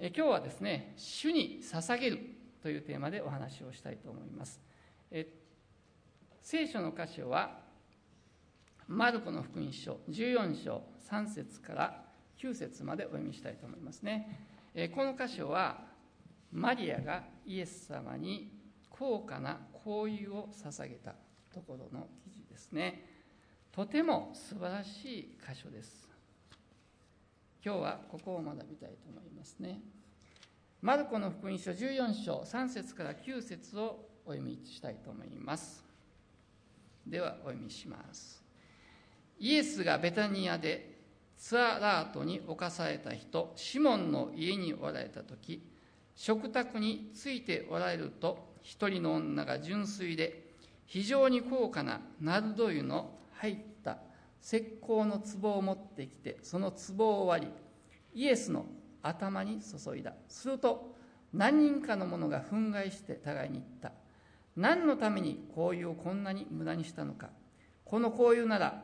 今日はですね、主に捧げるというテーマでお話をしたいと思います。聖書の箇所はマルコの福音書14章3節から9節までお読みしたいと思いますね。この箇所はマリアがイエス様に高価な香油を捧げたところの記事ですね。とても素晴らしい箇所です。今日はここを学びたいと思いますね。マルコの福音書14章3節から9節をお読みしたいと思います。ではお読みします。イエスがベタニアでツアラートに侵された人シモンの家におられた時、食卓についておられると、一人の女が純粋で非常に高価なナルド油の入った石膏の壺を持ってきて、その壺を割りイエスの頭に注いだ。すると何人かの者が憤慨して互いに言った。何のために香油をこんなに無駄にしたのか。この香油なら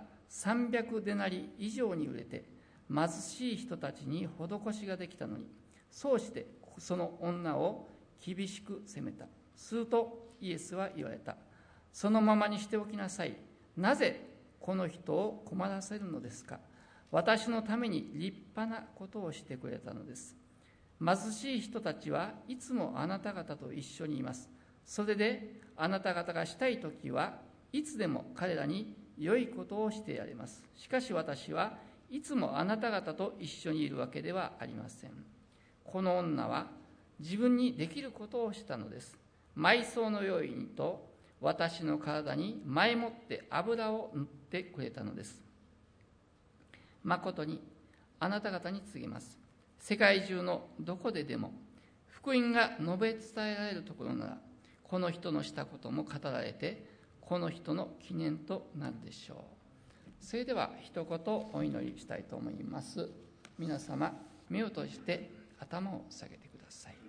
300デナリ以上に売れて貧しい人たちに施しができたのに。そうしてその女を厳しく責めた。するとイエスは言われた。そのままにしておきなさい。なぜこの人を困らせるのですか。私のために立派なことをしてくれたのです。貧しい人たちはいつもあなた方と一緒にいます。それであなた方がしたいときはいつでも彼らに良いことをしてやれます。しかし私はいつもあなた方と一緒にいるわけではありません。この女は自分にできることをしたのです。埋葬の用意にと私の体に前もって油を塗ってくれたのです。まことにあなた方に告げます。世界中のどこででも福音が述べ伝えられるところなら、この人のしたことも語られて、この人の記念となるでしょう。それでは一言お祈りしたいと思います。皆様、目を閉じて頭を下げてください。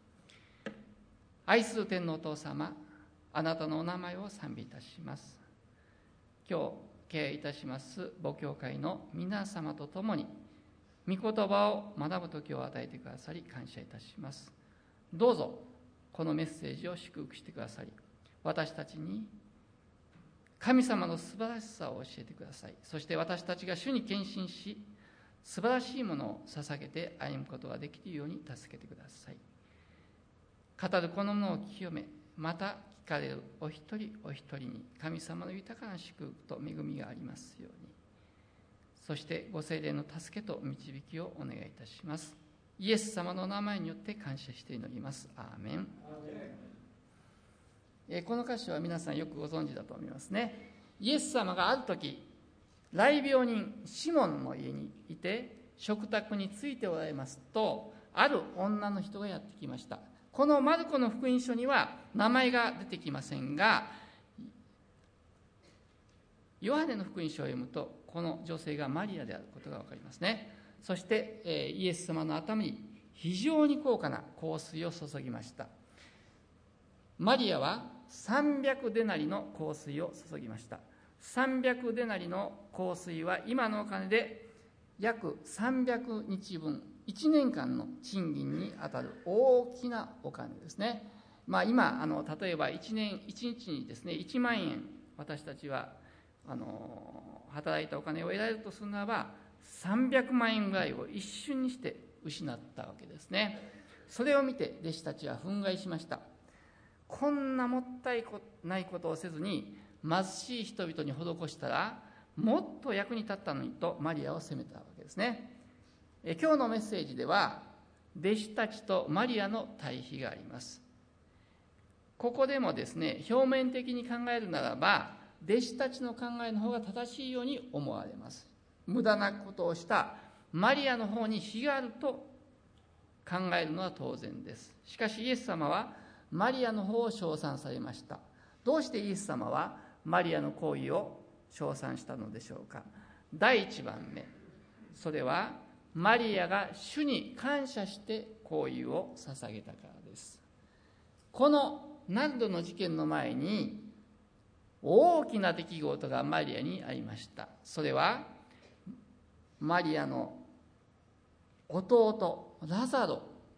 愛する天のお父様、あなたのお名前を賛美いたします。今日敬愛いたします母教会の皆様と共に御言葉を学ぶ時を与えてくださり感謝いたします。どうぞこのメッセージを祝福してくださり、私たちに神様の素晴らしさを教えてください。そして私たちが主に献身し、素晴らしいものを捧げて歩むことができるように助けてください。語るこのものを清め、また聞かれるお一人お一人に神様の豊かな祝福と恵みがありますように。そしてご聖霊の助けと導きをお願いいたします。イエス様の名前によって感謝して祈ります。アーメン。この箇所は皆さんよくご存知だと思いますね。イエス様がある時、癩病人シモンの家にいて食卓についておられますと、ある女の人がやってきました。このマルコの福音書には名前が出てきませんが、ヨハネの福音書を読むとこの女性がマリアであることが分かりますね。そしてイエス様の頭に非常に高価な香水を注ぎました。マリアは300デナリの香水を注ぎました。300デナリの香水は今のお金で約300日分、1年間の賃金に当たる大きなお金ですね。今例えば1日にですね1万円私たちは働いたお金を得られるとするならば、300万円ぐらいを一瞬にして失ったわけですね。それを見て弟子たちは憤慨しました。こんなもったいないことをせずに貧しい人々に施したらもっと役に立ったのにとマリアを責めたわけですね。今日のメッセージでは弟子たちとマリアの対比があります。ここでもですね、表面的に考えるならば弟子たちの考えの方が正しいように思われます。無駄なことをしたマリアの方に非があると考えるのは当然です。しかしイエス様はマリアの方を称賛されました。どうしてイエス様はマリアの行為を称賛したのでしょうか。第一番目、それはマリアが主に感謝して香油を捧げたからです。このナルドの事件の前に大きな出来事がマリアにありました。それはマリアの弟ラザロ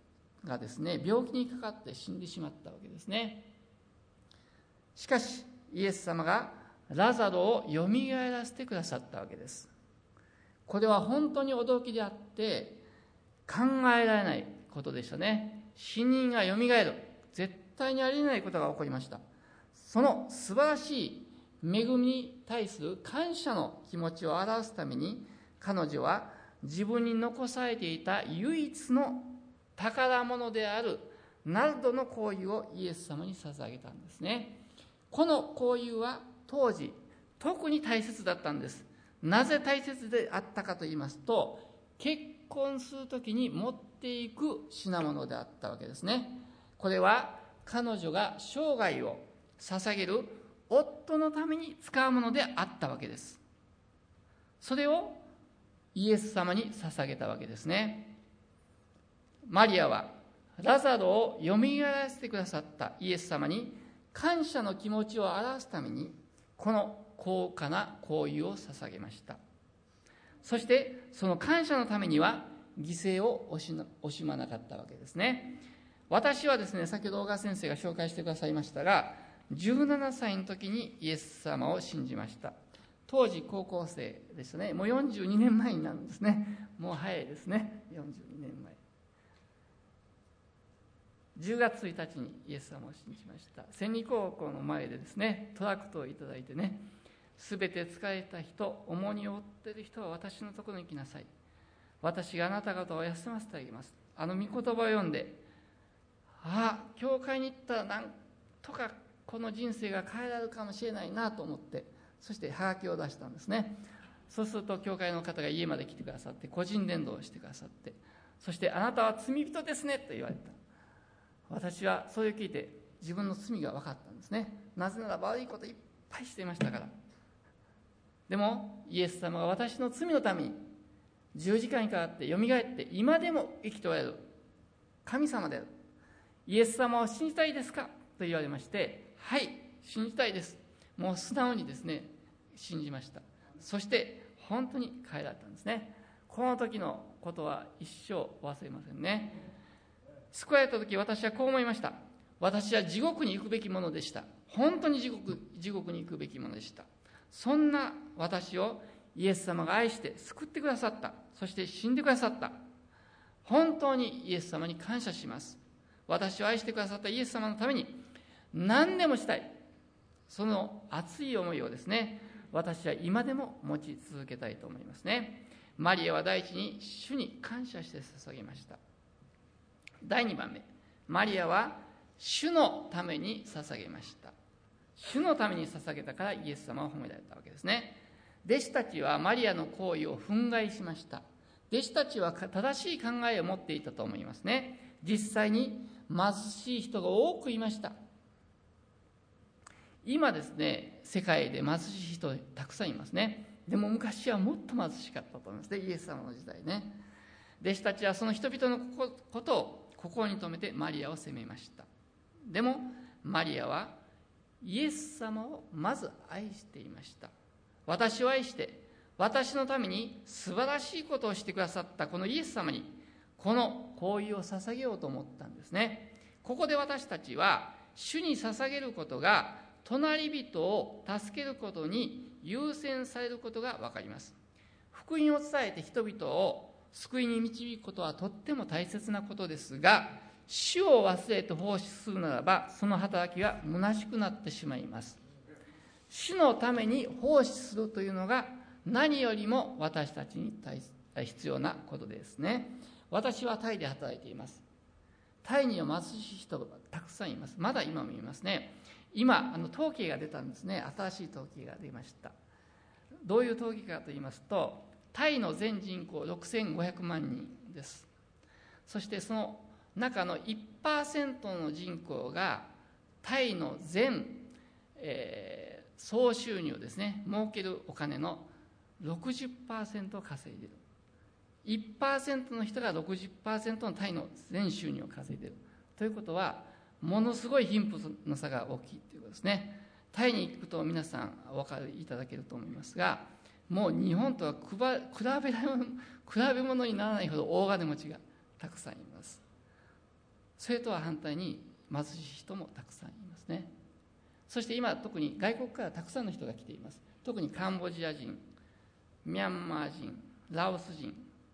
がですね、病気にかかって死んでしまったわけですね。しかしイエス様がラザロをよみがえらせてくださったわけです。これは本当に驚きであって考えられないことでしたね。死人がよみがえる、絶対にありえないことが起こりました。その素晴らしい恵みに対する感謝の気持ちを表すために、彼女は自分に残されていた唯一の宝物であるナルドの香油をイエス様に捧げたんですね。この香油は当時特に大切だったんです。なぜ大切であったかと言いますと、結婚するときに持っていく品物であったわけですね。これは彼女が生涯を捧げる夫のために使うものであったわけです。それをイエス様に捧げたわけですね。マリアはラザロをよみがえらせてくださったイエス様に感謝の気持ちを表すために、この高価な香油を捧げました。そしてその感謝のためには犠牲を惜しまなかったわけですね。私はですね、先ほど小川先生が紹介してくださいましたが、17歳の時にイエス様を信じました。当時高校生でしたね。もう42年前になるんですね。もう早いですね。42年前。10月1日にイエス様を信じました。千里高校の前でですね、トラクトをいただいてね、すべて疲れた人、重荷を負っている人は私のところに来なさい。私があなた方を休ませてあげます。あの御言葉を読んで、教会に行ったらなんとかこの人生が変えられるかもしれないなと思って、そしてハガキを出したんですね。そうすると教会の方が家まで来てくださって、個人伝道をしてくださって、そしてあなたは罪人ですねと言われた。私はそれを聞いて自分の罪が分かったんですね。なぜなら悪いこといっぱいしていましたから。でもイエス様が私の罪のために十字架にかかってよみがえって今でも生きておられる神様である。イエス様を信じたいですかと言われまして、はい、信じたいです。もう素直にですね、信じました。そして本当に変えられたんですね。この時のことは一生忘れませんね。救われた時、私はこう思いました。私は地獄に行くべきものでした。本当に地獄に行くべきものでした。そんな私をイエス様が愛して救ってくださった。そして死んでくださった。本当にイエス様に感謝します。私を愛してくださったイエス様のために何でもしたい。その熱い思いをですね、私は今でも持ち続けたいと思いますね。マリアは第一に主に感謝して捧げました。第2番目、マリアは主のために捧げました。主のために捧げたからイエス様を褒められたわけですね。弟子たちはマリアの行為を憤慨しました。弟子たちは正しい考えを持っていたと思いますね。実際に貧しい人が多くいました。今ですね、世界で貧しい人たくさんいますね。でも昔はもっと貧しかったと思いますね、イエス様の時代ね。弟子たちはその人々のことを心に留めてマリアを責めました。でもマリアはイエス様をまず愛していました。私を愛して私のために素晴らしいことをしてくださったこのイエス様にこの香油を捧げようと思ったんですね。ここで私たちは主に捧げることが隣人を助けることに優先されることが分かります。福音を伝えて人々を救いに導くことはとっても大切なことですが、主を忘れて奉仕するならばその働きは虚しくなってしまいます。主のために奉仕するというのが何よりも私たちに必要なことですね。私はタイで働いています。タイには貧しい人がたくさんいます。まだ今もいますね。今統計が出たんですね。新しい統計が出ました。どういう統計かと言いますと、タイの全人口6500万人です。そしてその中の 1% の人口がタイの全、総収入ですね、儲けるお金の 60% を稼いでいる。1% の人が 60% のタイの全収入を稼いでいるということは、ものすごい貧富の差が大きいということですね。タイに行くと皆さんお分かりいただけると思いますが、もう日本とは比べ物にならないほど大金持ちがたくさんいます。 それとは反対に貧しい人もたくさんいますね。そして今特に外国からたくさんの人が来ています。特にカンボジア人、ミャンマー人、ラオス人、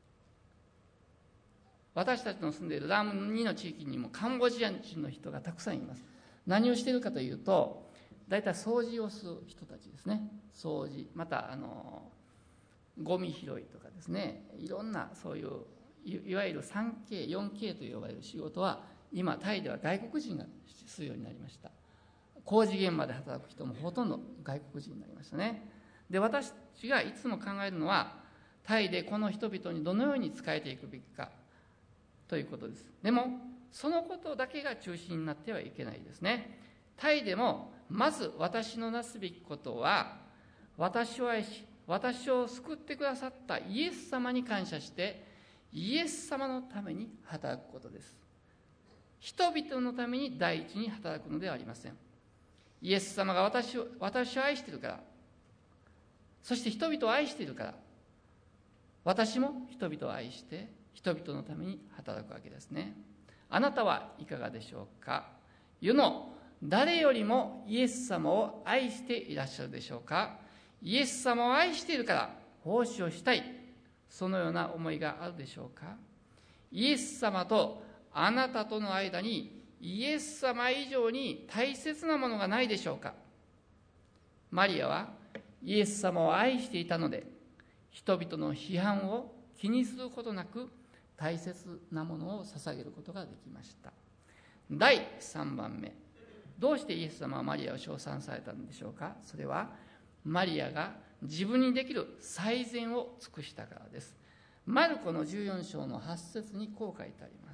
私たちの住んでいるラム2の地域にもカンボジア人の人がたくさんいます。何をしているかというと、だいたい掃除をする人たちですね。掃除、またゴミ拾いとかですね、いろんなそういういわゆる 3K、4K と呼ばれる仕事は今タイでは外国人がするようになりました。工事現場で働く人もほとんど外国人になりましたね。で、私がいつも考えるのは、タイでこの人々にどのように仕えていくべきかということです。でもそのことだけが中心になってはいけないですね。タイでもまず私のなすべきことは、私を愛し私を救ってくださったイエス様に感謝してイエス様のために働くことです。人々のために第一に働くのではありません。イエス様が私を愛しているから、そして人々を愛しているから、私も人々を愛して人々のために働くわけですね。あなたはいかがでしょうか。世の誰よりもイエス様を愛していらっしゃるでしょうか。イエス様を愛しているから奉仕をしたい、そのような思いがあるでしょうか。イエス様とあなたとの間にイエス様以上に大切なものがないでしょうか。マリアはイエス様を愛していたので、人々の批判を気にすることなく大切なものを捧げることができました。第3番目、どうしてイエス様はマリアを称賛されたのでしょうか。それはマリアが自分にできる最善を尽くしたからです。マルコの14章の8節にこう書いてあります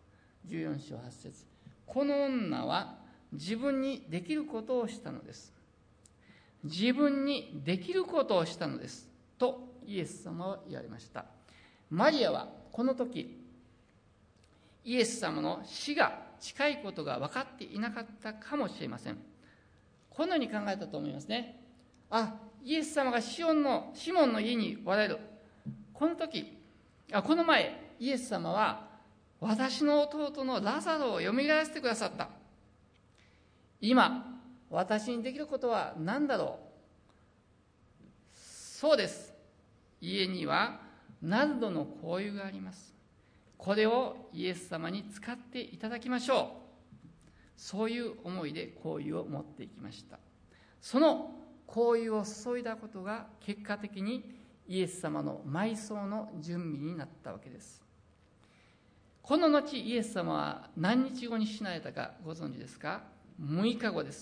。14章8節、この女は自分にできることをしたのです。自分にできることをしたのですとイエス様は言われました。マリアはこの時イエス様の死が近いことが分かっていなかったかもしれません。このように考えたと思いますね。イエス様がシモンの家におられる。この前イエス様は私の弟のラザロをよみがえらせてくださった。今私にできることは何だろう。そうです、家にはナルドの香油があります。これをイエス様に使っていただきましょう。そういう思いで香油を持っていきました。その香油を注いだことが結果的にイエス様の埋葬の準備になったわけです。この後イエス様は何日後に死なれたかご存知ですか。6日後です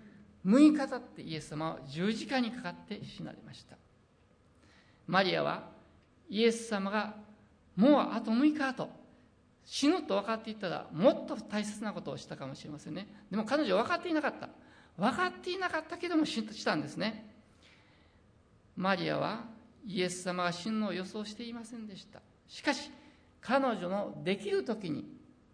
。6日経ってイエス様は十字架にかかって死なれました。マリアはイエス様がもうあと6日後死ぬと分かっていたらもっと大切なことをしたかもしれませんね。でも彼女は分かっていなかったけどもしたんですね。マリアはイエス様が死ぬのを予想していませんでした。しかし彼女のできる時に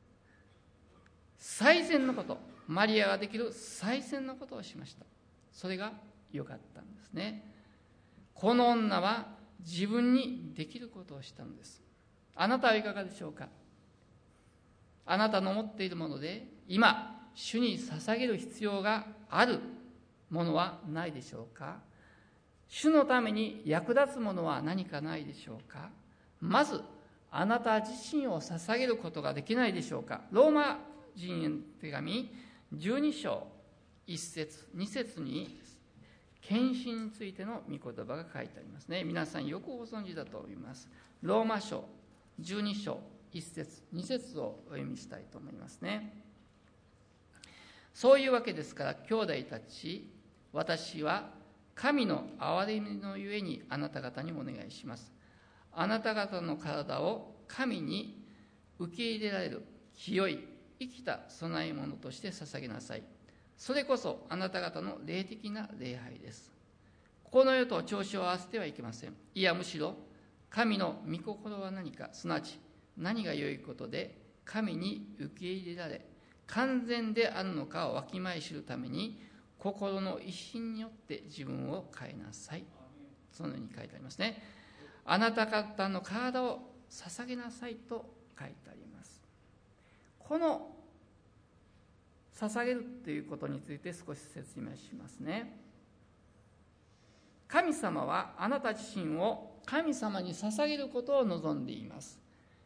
最善のこと、マリアができる最善のことをしました。それが良かったんですね。この女は自分にできることをしたのです。あなたはいかがでしょうか。あなたの持っているもので今主に捧げる必要があるものはないでしょうか。主のために役立つものは何かないでしょうか。まずあなた自身を捧げることができないでしょうか。ローマ人への手紙12章1節2節に献身についての御言葉が書いてありますね。皆さんよくご存知だと思います。ローマ書12章1節2節をお読みしたいと思いますね。そういうわけですから兄弟たち、私は神の憐れみのゆえにあなた方にお願いします。あなた方の体を神に受け入れられる清い生きた供え物として捧げなさい。それこそあなた方の霊的な礼拝です。この世と調子を合わせてはいけません。いやむしろ神の御心は何か、すなわち何が良いことで神に受け入れられ完全であるのかをわきまえ知るために心の一心によって自分を変えなさい。そのように書いてありますね。あなた方の体を捧げなさいと書いてあります。この捧げるということについて少し説明しますね。神様はあなた自身を神様に捧げることを望んでいます。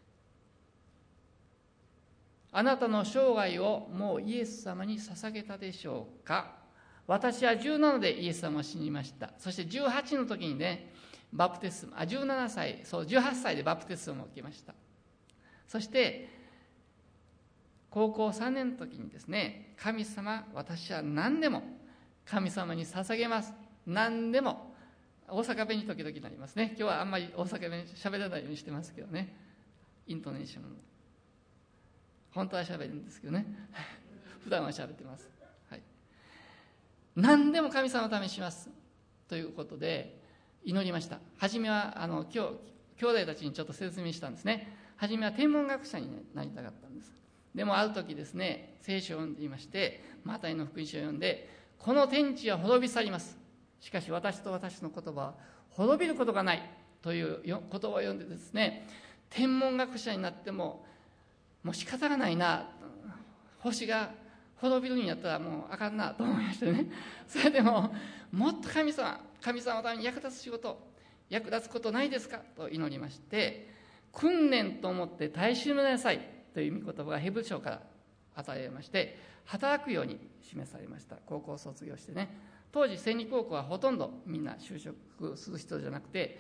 あなたの生涯をもうイエス様に捧げたでしょうか。私は17でイエス様を信じました。そして18の時にね、18歳でバプテスマを受けました。そして高校3年の時にですね、神様、私は何でも神様に捧げます。何でも。大阪弁に時々なりますね。今日はあんまり大阪弁喋らないようにしてますけどね、イントネーション本当は喋るんですけどね普段は喋ってます、はい、何でも神様のためにしますということで祈りました。初めは兄弟たちにちょっと説明したんですね。初めは天文学者になりたかったんです。でもある時ですね、聖書を読んでいまして、マタイの福音書を読んで、この天地は滅び去ります、しかし私と私の言葉は滅びることがないという言葉を読んでですね、天文学者になってもう仕方がないな、星が滅びるんやったらもうあかんなと思いましてね、それでももっと神様のために役立つ仕事、役立つことないですかと祈りまして、訓練と思って耐え忍びなさいという御言葉がヘブル書から与えられまして、働くように示されました。高校を卒業してね、当時千里高校はほとんどみんな就職する人じゃなくて、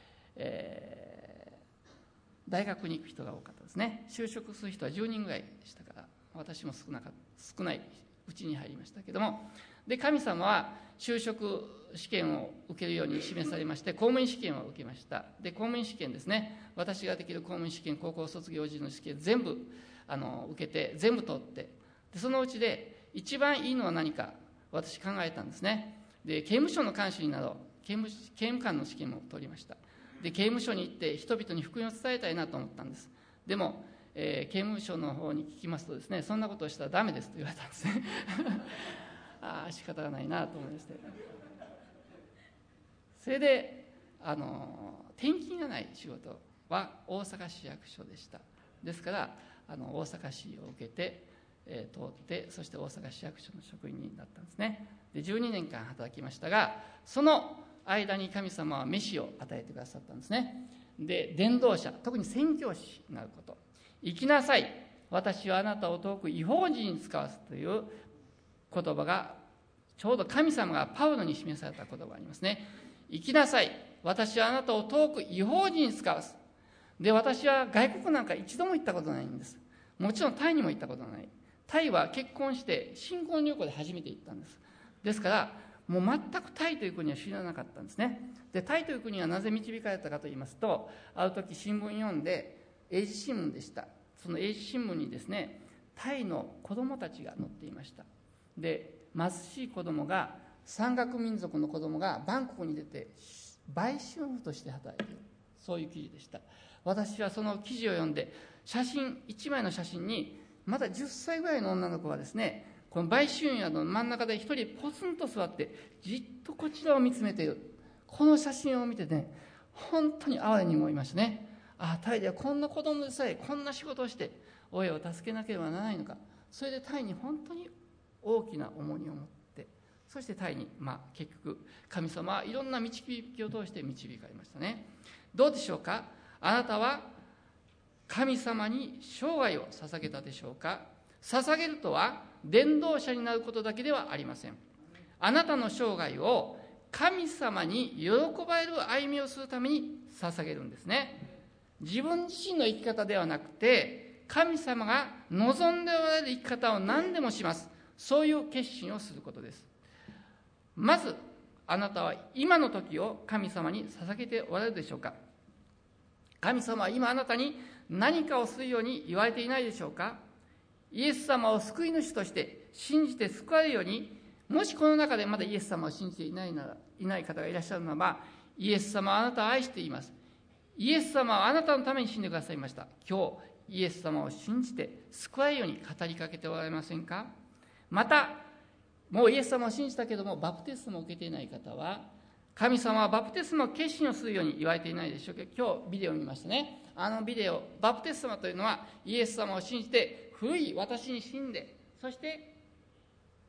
大学に行く人が多かったですね。就職する人は10人ぐらいでしたから、私も少ないうちに入りましたけども、で神様は就職試験を受けるように示されまして、公務員試験を受けました。で公務員試験ですね、私ができる公務員試験、高校卒業時の試験全部受けて全部通って、でそのうちで一番いいのは何か私考えたんですね。で刑務所の看守になろう、刑務官の試験も取りました。で刑務所に行って人々に福音を伝えたいなと思ったんです。でも、刑務所の方に聞きますとですね、そんなことをしたらダメですと言われたんですね仕方がないなと思いまして、それで転勤がない仕事は大阪市役所でした。ですから大阪市を受けて、通って、そして大阪市役所の職員になったんですね。で12年間働きましたが、その間に神様は飯を与えてくださったんですね。で伝道者、特に宣教師になること、生きなさい、私はあなたを遠く異邦人に使わすという言葉が、ちょうど神様がパウロに示された言葉がありますね。生きなさい、私はあなたを遠く異邦人に使わす。で私は外国なんか一度も行ったことないんです。もちろんタイにも行ったことない。タイは結婚して新婚旅行で初めて行ったんです。ですからもう全くタイという国は知らなかったんですね。でタイという国はなぜ導かれたかと言いますと、ある時新聞読んで、英字新聞でした。その英字新聞にですね、タイの子供たちが載っていました。で貧しい子供が、山岳民族の子供がバンコクに出て売春婦として働いている、そういう記事でした。私はその記事を読んで、1枚の写真にまだ10歳ぐらいの女の子がですね、この売春宿の真ん中で一人ポツンと座ってじっとこちらを見つめている、この写真を見てね、本当に哀れに思いましたね。タイではこんな子供でさえこんな仕事をして親を助けなければならないのか。それでタイに本当に大きな重荷を持って、そしてタイに、結局神様はいろんな導きを通して導かれましたね。どうでしょうか。あなたは神様に生涯を捧げたでしょうか。捧げるとは伝道者になることだけではありません。あなたの生涯を神様に喜ばれる歩みをするために捧げるんですね。自分自身の生き方ではなくて、神様が望んでおられる生き方を何でもします、そういう決心をすることです。まずあなたは今の時を神様に捧げておられるでしょうか。神様は今あなたに何かをするように言われていないでしょうか。イエス様を救い主として信じて救われるように、もしこの中でまだイエス様を信じていない方がいらっしゃるならば、イエス様はあなたを愛しています。イエス様はあなたのために死んでくださいました。今日イエス様を信じて救われるように語りかけておられませんか。またもうイエス様を信じたけどもバプテスマを受けていない方は、神様はバプテスマを決心をするように言われていないでしょうか。今日ビデオを見ましたね。ビデオ、バプテスマというのはイエス様を信じて古い私に死んで、そして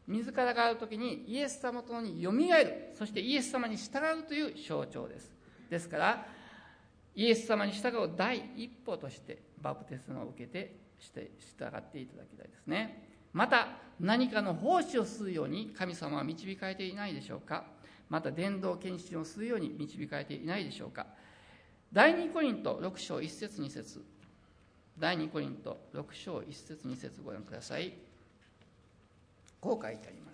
自らがあるときにイエス様と共によみがえる、そしてイエス様に従うという象徴です。ですからイエス様に従う第一歩としてバプテスマを受けて従っていただきたいですね。また何かの奉仕をするように神様は導かれていないでしょうか。また伝道献身をするように導かれていないでしょうか。第2コリント6章1節2節、第2コリント6章1節2節ご覧ください。こう書いてあります。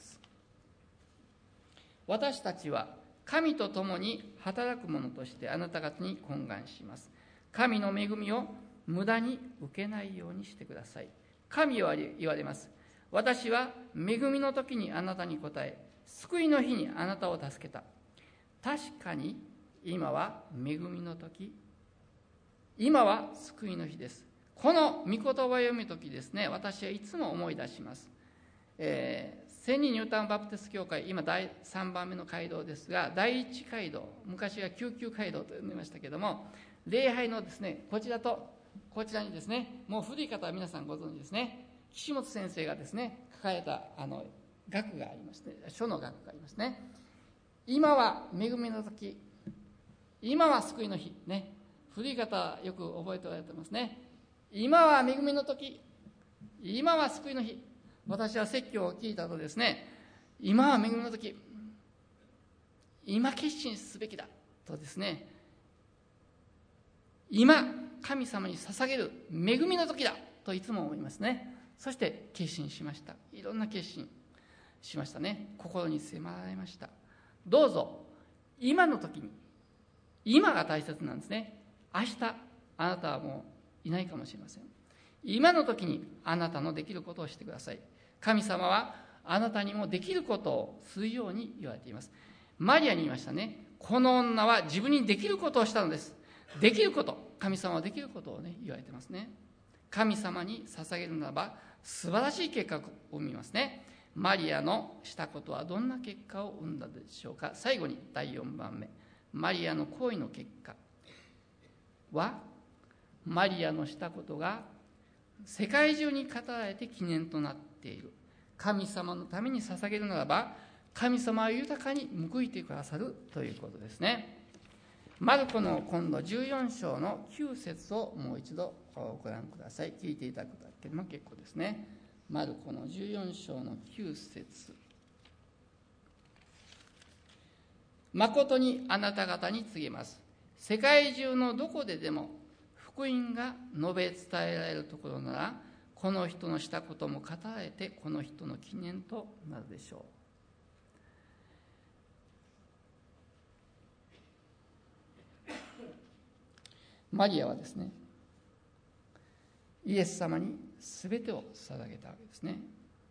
私たちは神と共に働く者としてあなた方に懇願します。神の恵みを無駄に受けないようにしてください。神は言われます。私は恵みの時にあなたに答え、救いの日にあなたを助けた。確かに今は恵みの時、今は救いの日です。この御言葉を読む時ですね、私はいつも思い出します。千人ニュータウンバプテス教会、今第3番目の街道ですが、第1街道、昔は救急街道と呼んでましたけども、礼拝のですね、こちらとこちらにですね、もう古い方は皆さんご存知ですね、岸本先生がですね書かれた学がありますね、書の学がありますね。今は恵みの時、今は救いの日ね、古い方はよく覚えておられてますね。今は恵みの時、今は救いの日。私は説教を聞いたとですね、今は恵みの時、今決心すべきだとですね、今神様に捧げる恵みの時だといつも思いますね。そして決心しました。いろんな決心しましたね。心に迫られました。どうぞ今の時に、今が大切なんですね。明日あなたはもういないかもしれません。今の時にあなたのできることをしてください。神様はあなたにもできることをするように言われています。マリアに言いましたね。この女は自分にできることをしたのです。できること、神様はできることをね言われてますね。神様に捧げるならば素晴らしい結果を生みますね。マリアのしたことはどんな結果を生んだでしょうか。最後に第4番目、マリアの行為の結果は、マリアのしたことが世界中に語られて記念となっている。神様のために捧げるならば神様は豊かに報いてくださるということですね。マルコの今度14章の9節をもう一度ご覧ください。聞いていただくだけでも結構ですね。マルコの14章の9節、誠にあなた方に告げます。世界中のどこででも福音が述べ伝えられるところなら、この人のしたことも語られてこの人の記念となるでしょう。マリアはですね、イエス様に全てを捧げたわけですね。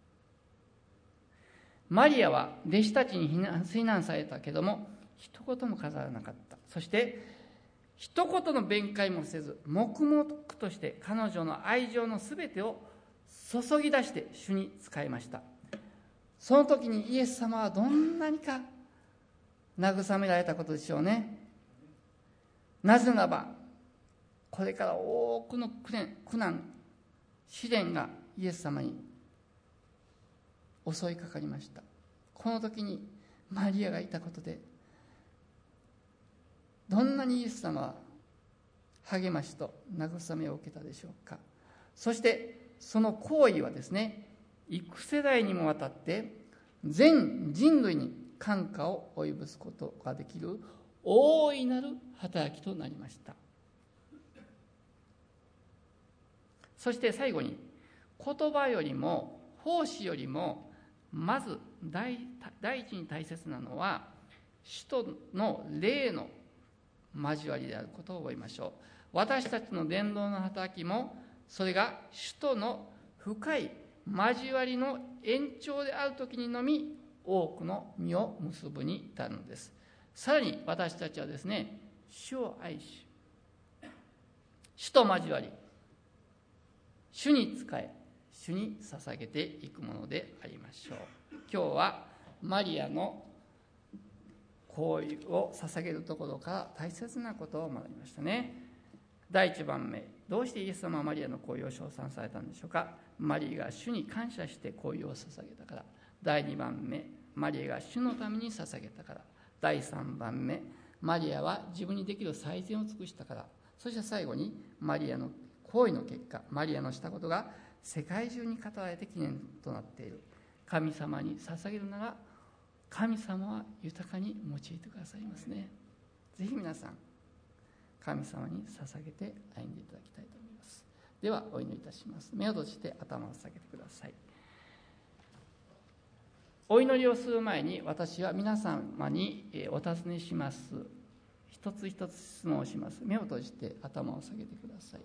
マリアは弟子たちに非難されたけども一言も語らなかった。そして一言の弁解もせず、黙々として彼女の愛情のすべてを注ぎ出して主に仕えました。その時にイエス様はどんなにか慰められたことでしょうね。なぜならばこれから多くの苦難試練がイエス様に襲いかかりました。この時にマリアがいたことで、どんなにイエス様は励ましと慰めを受けたでしょうか。そしてその行為はですね、幾世代にもわたって全人類に感化を及ぼすことができる大いなる働きとなりました。そして最後に、言葉よりも奉仕よりもまず第一に大切なのは使徒の霊の交わりであることを覚えましょう。私たちの伝道の働きもそれが使徒の深い交わりの延長であるときにのみ多くの実を結ぶに至るのです。さらに私たちはですね、主を愛し、主と交わり、主に仕え、主に捧げていくものでありましょう。今日はマリアの行為を捧げるところから大切なことを学びましたね。第1番目、どうしてイエス様はマリアの行為を称賛されたんでしょうか。マリアが主に感謝して行為を捧げたから。 第2番目、マリアが主のために捧げたから。第3番目、マリアは自分にできる最善を尽くしたから。そして最後にマリアの行為の結果、マリアのしたことが世界中に語られて記念となっている。神様に捧げるなら神様は豊かに用いてくださいますね。ぜひ皆さん神様に捧げて歩んでいただきたいと思います。ではお祈りいたします。目を閉じて頭を下げてください。お祈りをする前に私は皆様にお尋ねします。一つ一つ質問をします。目を閉じて頭を下げてください。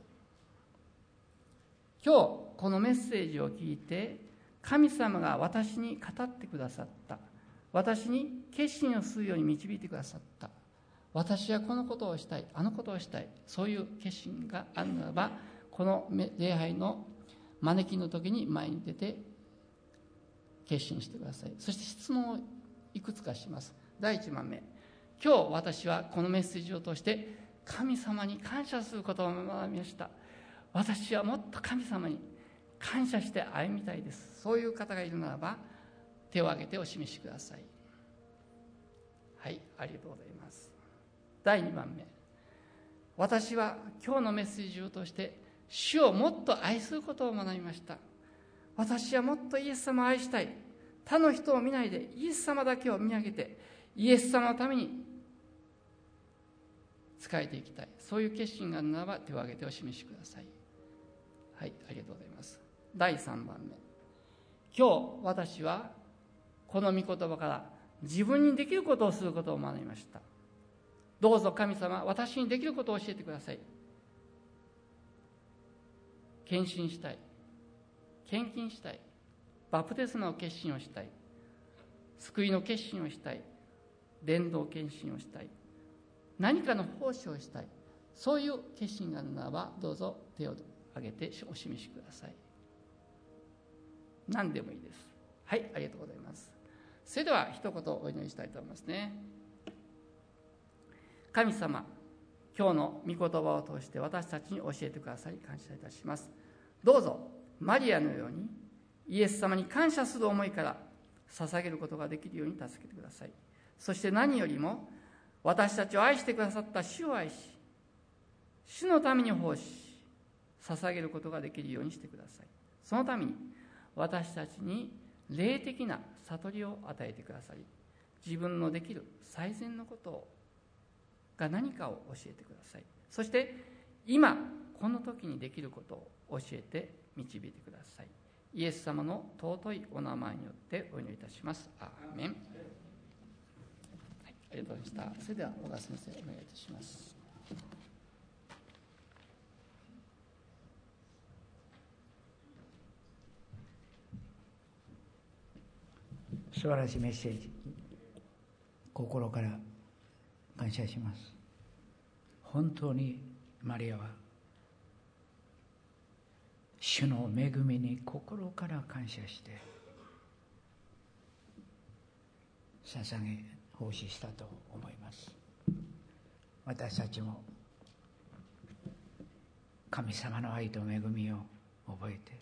今日このメッセージを聞いて神様が私に語ってくださった、私に決心をするように導いてくださった、私はこのことをしたい、あのことをしたい、そういう決心があるならば、この礼拝の招きの時に前に出て決心してください。そして質問をいくつかします。第1番目、今日私はこのメッセージを通して神様に感謝することを学びました。私はもっと神様に感謝して歩みたいです。そういう方がいるならば手を挙げてお示しください。はい、ありがとうございます。第2番目、私は今日のメッセージを通して主をもっと愛することを学びました。私はもっとイエス様を愛したい。他の人を見ないでイエス様だけを見上げてイエス様のために仕えていきたい。そういう決心があるならば手を挙げてお示しください。はい、ありがとうございます。第3番目、今日私はこの御言葉から自分にできることをすることを学びました。どうぞ神様、私にできることを教えてください。献身したい、献金したい、バプテスマの決心をしたい、救いの決心をしたい、伝道献身をしたい、何かの奉仕をしたい、そういう決心があるならばどうぞ手を挙げてお示しください。何でもいいです。はい、ありがとうございます。それでは一言お祈りしたいと思いますね。神様、今日の御言葉を通して私たちに教えてくださり感謝いたします。どうぞマリアのようにイエス様に感謝する思いから捧げることができるように助けてください。そして何よりも私たちを愛してくださった主を愛し、主のために奉仕捧げることができるようにしてください。そのために私たちに霊的な悟りを与えてくださり、自分のできる最善のことが何かを教えてください。そして今この時にできることを教えて導いてください。イエス様の尊いお名前によってお祈りいたします。アーメン。はい、ありがとうございました。それでは小川先生お願いいたします。 素晴らしいメッセージ、心から感謝します。本当にマリアは主の恵みに心から感謝して捧げ奉仕したと思います。私たちも神様の愛と恵みを覚えて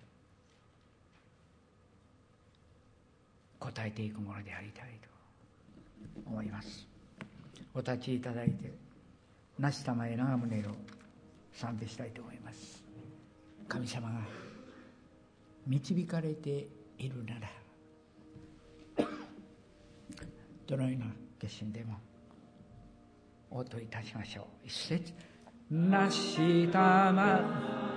応えていくものでありたいと思います。お立ちいただいてなしたまえ長宗を賛美したいと思います。神様が導かれているならどのような決心でも応答いたしましょう。一節なしたま